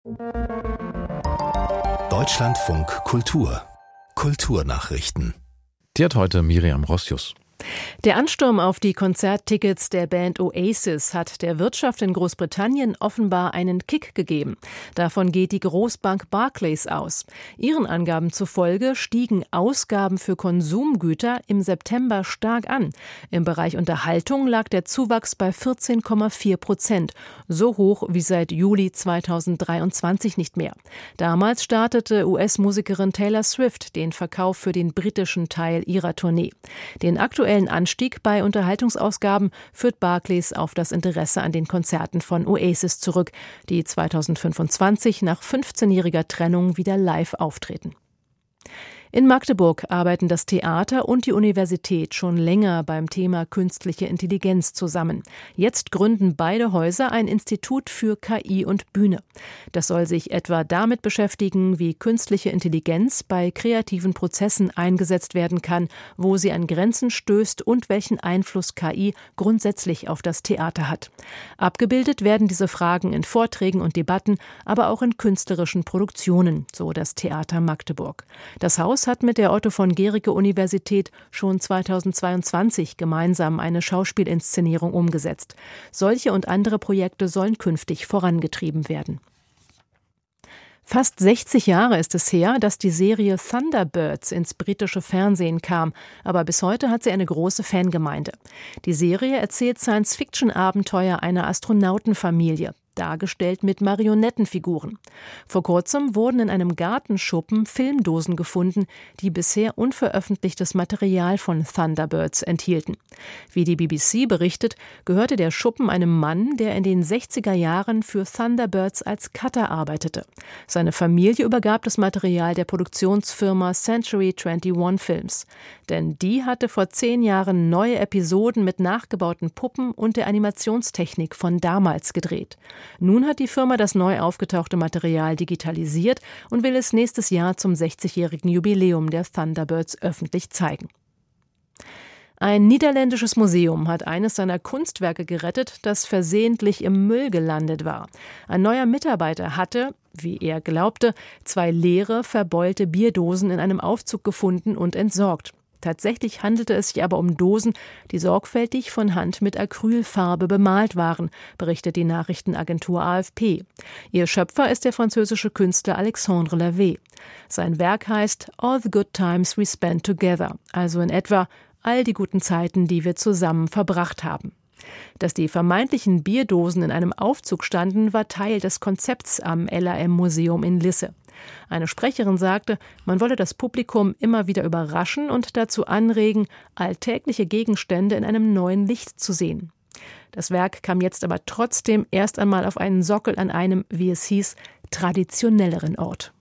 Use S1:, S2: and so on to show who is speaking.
S1: Deutschlandfunk Kultur. Kulturnachrichten.
S2: Die hat heute Miriam Rossius.
S3: Der Ansturm auf die Konzerttickets der Band Oasis hat der Wirtschaft in Großbritannien offenbar einen Kick gegeben. Davon geht die Großbank Barclays aus. Ihren Angaben zufolge stiegen Ausgaben für Konsumgüter im September stark an. Im Bereich Unterhaltung lag der Zuwachs bei 14,4%, so hoch wie seit Juli 2023 nicht mehr. Damals startete US-Musikerin Taylor Swift den Verkauf für den britischen Teil ihrer Tournee. Den aktuellen Anstieg bei Unterhaltungsausgaben führt Barclays auf das Interesse an den Konzerten von Oasis zurück, die 2025 nach 15-jähriger Trennung wieder live auftreten. In Magdeburg arbeiten das Theater und die Universität schon länger beim Thema künstliche Intelligenz zusammen. Jetzt gründen beide Häuser ein Institut für KI und Bühne. Das soll sich etwa damit beschäftigen, wie künstliche Intelligenz bei kreativen Prozessen eingesetzt werden kann, wo sie an Grenzen stößt und welchen Einfluss KI grundsätzlich auf das Theater hat. Abgebildet werden diese Fragen in Vorträgen und Debatten, aber auch in künstlerischen Produktionen, so das Theater Magdeburg. Das Haus hat mit der Otto-von-Guericke-Universität schon 2022 gemeinsam eine Schauspielinszenierung umgesetzt. Solche und andere Projekte sollen künftig vorangetrieben werden. Fast 60 Jahre ist es her, dass die Serie Thunderbirds ins britische Fernsehen kam, aber bis heute hat sie eine große Fangemeinde. Die Serie erzählt Science-Fiction-Abenteuer einer Astronautenfamilie, dargestellt mit Marionettenfiguren. Vor kurzem wurden in einem Gartenschuppen Filmdosen gefunden, die bisher unveröffentlichtes Material von Thunderbirds enthielten. Wie die BBC berichtet, gehörte der Schuppen einem Mann, der in den 60er Jahren für Thunderbirds als Cutter arbeitete. Seine Familie übergab das Material der Produktionsfirma Century 21 Films. Denn die hatte vor 10 Jahren neue Episoden mit nachgebauten Puppen und der Animationstechnik von damals gedreht. Nun hat die Firma das neu aufgetauchte Material digitalisiert und will es nächstes Jahr zum 60-jährigen Jubiläum der Thunderbirds öffentlich zeigen. Ein niederländisches Museum hat eines seiner Kunstwerke gerettet, das versehentlich im Müll gelandet war. Ein neuer Mitarbeiter hatte, wie er glaubte, 2 leere, verbeulte Bierdosen in einem Aufzug gefunden und entsorgt. Tatsächlich handelte es sich aber um Dosen, die sorgfältig von Hand mit Acrylfarbe bemalt waren, berichtet die Nachrichtenagentur AFP. Ihr Schöpfer ist der französische Künstler Alexandre Lavey. Sein Werk heißt All the Good Times We Spent Together, also in etwa all die guten Zeiten, die wir zusammen verbracht haben. Dass die vermeintlichen Bierdosen in einem Aufzug standen, war Teil des Konzepts am LAM-Museum in Lisse. Eine Sprecherin sagte, man wolle das Publikum immer wieder überraschen und dazu anregen, alltägliche Gegenstände in einem neuen Licht zu sehen. Das Werk kam jetzt aber trotzdem erst einmal auf einen Sockel an einem, wie es hieß, traditionelleren Ort.